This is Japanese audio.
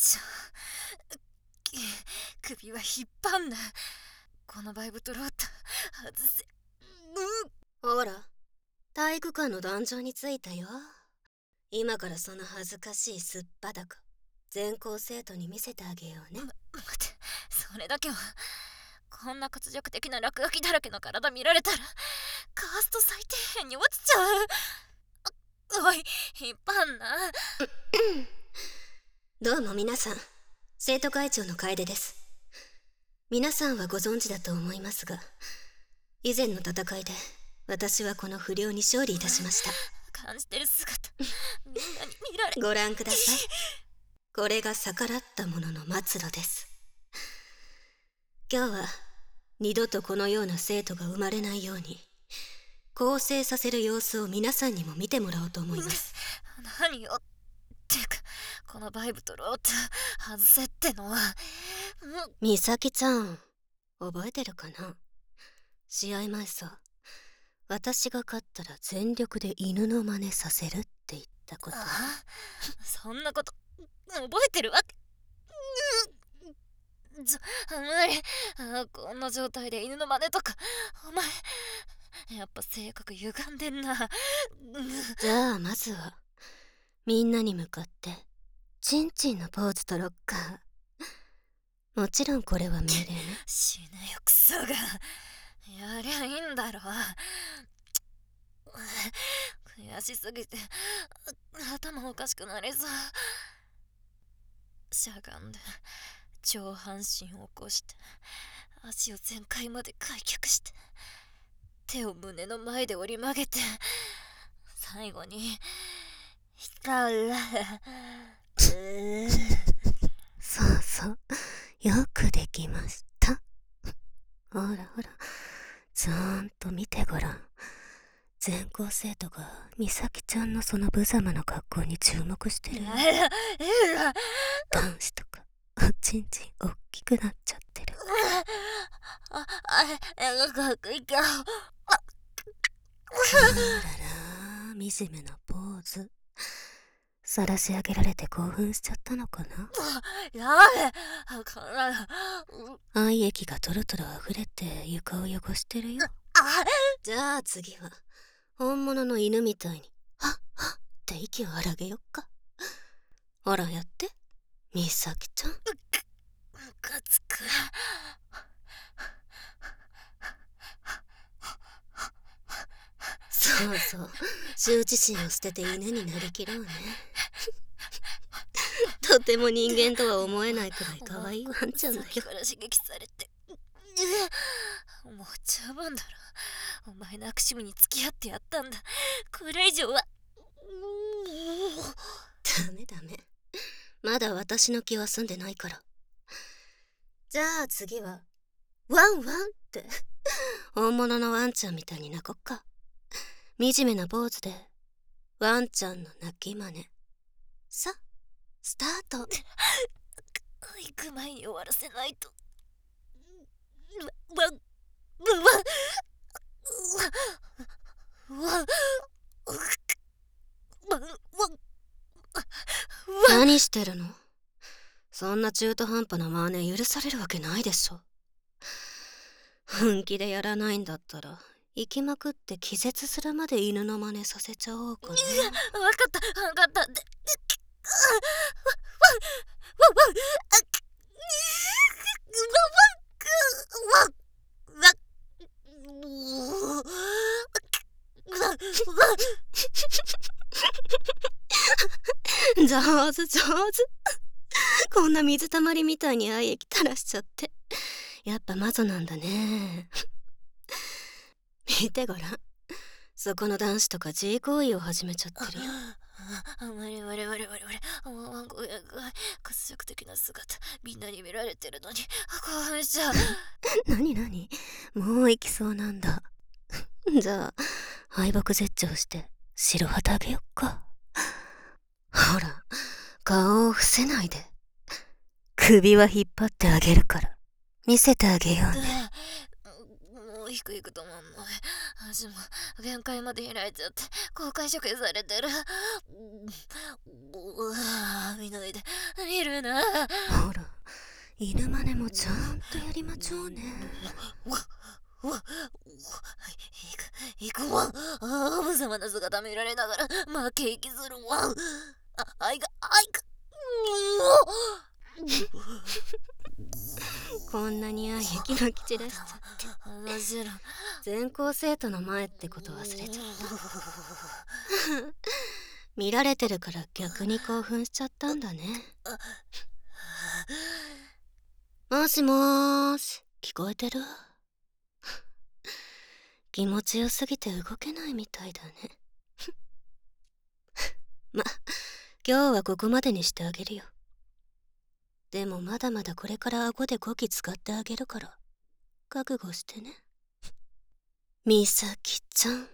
ちゃ首は引っ張んな。このバイブトロート外せ。 ほら、体育館の壇上に着いたよ。今からその恥ずかしいすっぱだか全校生徒に見せてあげようね。 待って、それだけは。こんな屈辱的な落書きだらけの体見られたらカースト最底辺に落ちちゃう。おい、引っ張んな。 どうも皆さん、生徒会長の楓です。皆さんはご存知だと思いますが、以前の戦いで私はこの不良に勝利いたしました。 感じてる姿みんなに見られ。 ご覧ください。これが逆らった者の末路です。今日は二度とこのような生徒が生まれないように更生させる様子を皆さんにも見てもらおうと思います。 何よってか、このバイブトロート外せってのは。 美咲ちゃん、覚えてるかな？試合前さ、私が勝ったら全力で犬の真似させるって言ったこと。 そんなこと覚えてるわけ。無理。こんな状態で犬の真似とか。お前やっぱ性格歪んでんな。 じゃあまずはみんなに向かってチンチンのポーズとロッカー。もちろんこれは命令ね。 死ねよクソが。やりゃいいんだろ。悔しすぎて頭おかしくなりそう。しゃがんで上半身を起こして足を全開まで開脚して手を胸の前で折り曲げて最後に光る。 そうそう、よくできました。ほらほら、ちゃんと見てごらん。全校生徒が美咲ちゃんのその無様な格好に注目してるよ。男子とかおちんちんおっきくなっちゃってる。あらら、惨めなポーズ。晒し上げられて興奮しちゃったのかな。愛液がトロトロ溢れて床を汚してるよ。じゃあ次は本物の犬みたいにはっはっって息を荒げよっか。ほらやって、美咲ちゃん。 ムカつく。 そうそう、羞恥心を捨てて犬になりきろうね。とても人間とは思えないくらい可愛いワンちゃんだよ。 さっきから刺激されてもう十分だろ。お前の悪趣味に付き合ってやったんだ。これ以上は。 ダメダメ、まだ私の気は済んでないから。じゃあ次はワンワンって本物のワンちゃんみたいに泣こっか。惨めなポーズでワンちゃんの泣き真似。さあスタート。 行く前に終わらせないと。 何してるの？そんな中途半端な真似許されるわけないでしょ。本気でやらないんだったら行きまくって気絶するまで犬の真似させちゃおうかな。 分かった分かった。 上手上手。こんな水たまりみたいに愛液垂らしちゃって、やっぱマゾなんだね。見てごらん、そこの男子とか自慰行為を始めちゃってるよ。 屈辱的な姿みんなに見られてるのに興奮しちゃう。 何何、もう行きそうなんだ。じゃあ敗北絶頂して白旗あげよっか。ほら顔を伏せないで、首は引っ張ってあげるから見せてあげようね。 もう低いくと思うの。 足も限界まで開いちゃって公開処刑されてる。見ないで見るな。 ほら、犬真似もちゃんとやりまちょうね。 行くわ。無様な姿見られながら負け息するわ。あいがこんなに愛息のき散らしちゃってもちろん全校生徒の前ってこと忘れちゃった見られてるから逆に興奮しちゃったんだね。もしもーし、聞こえてる？気持ちよすぎて動けないみたいだね。ま、今日はここまでにしてあげるよ。でもまだまだこれから顎で語気使ってあげるから覚悟してね。みさきちゃん。